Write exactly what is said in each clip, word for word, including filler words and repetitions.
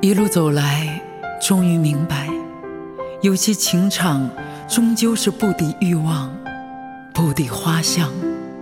一路走来，终于明白，有些情场终究是不敌欲望，不敌花香。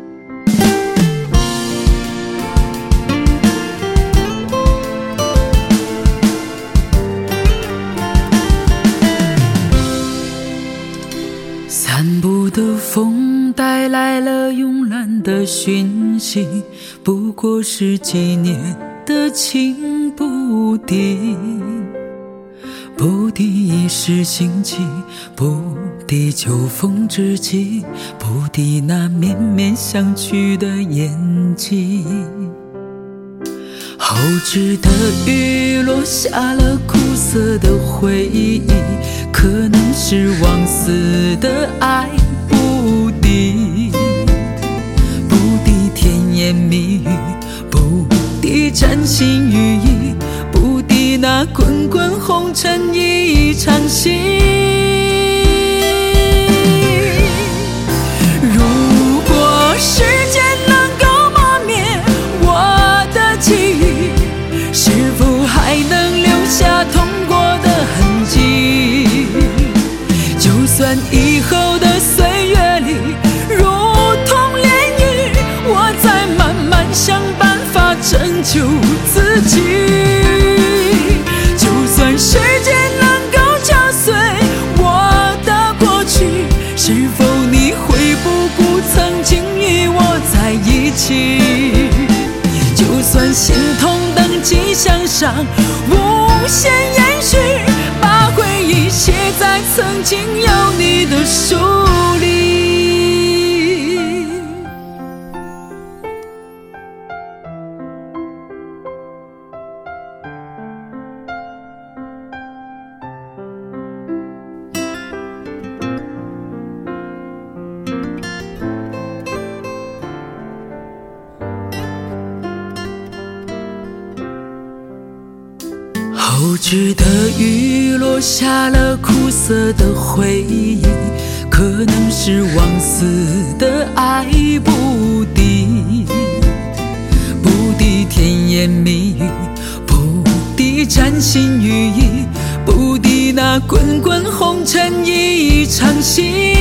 散步的风带来了慵懒的讯息，不过是几年的情不敌，不敌一时兴起，不敌秋风之际，不敌那绵绵相觑的眼睛。后知的雨落下了苦涩的回忆，可能是往死的爱不敌，不敌甜言蜜语，不敌占心寓意，不敌那滚滚红尘一场戏。如果时间能够磨灭我的记忆，是否还能留下痛过的痕迹？就算以后的岁月里如同涟漪，我再慢慢想办法拯救自己。就算时间能够敲碎我的过去，是否你会不顾曾经与我在一起？就算心痛等迹象上无限延续，把回忆写在曾经有你的书里。后知的雨落下了苦涩的回忆，可能是往死的爱不敌，不敌甜言蜜语，不敌占心寓意，不敌那滚滚红尘一场戏。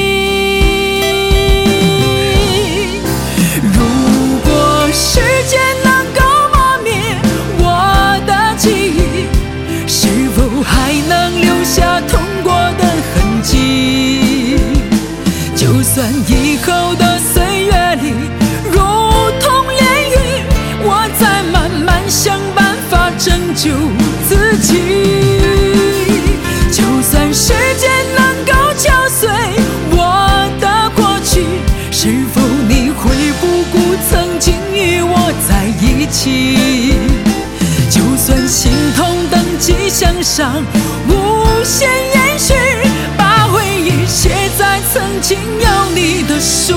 如果时间能够磨灭我的记忆，是否还能留下痛过的痕迹？就算以后的岁月里如同涟漪，我再慢慢想办法拯救自己。就算时间能够敲碎我的过去，是否你会不顾曾经与我在一起？就算心痛等迹象上无限延续，把回忆写在曾经有你的书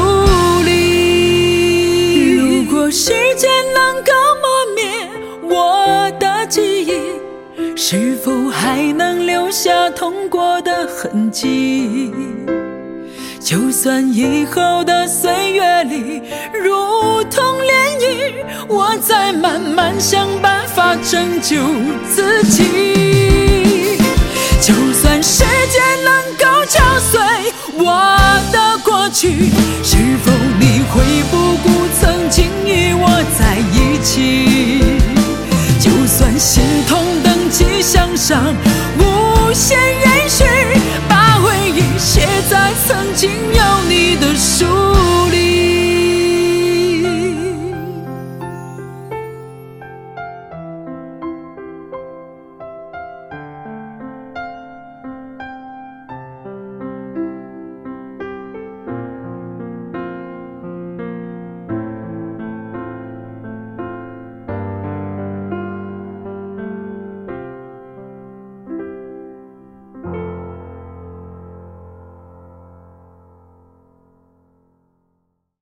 里。如果时间能够磨灭我的记忆，是否还能留下痛过的痕迹？就算以后的岁月里如同涟漪，我再慢慢想办法拯救自己。就算时间能够敲碎我的过去，是否你会不顾曾经与我在一起？就算心痛等迹象上无限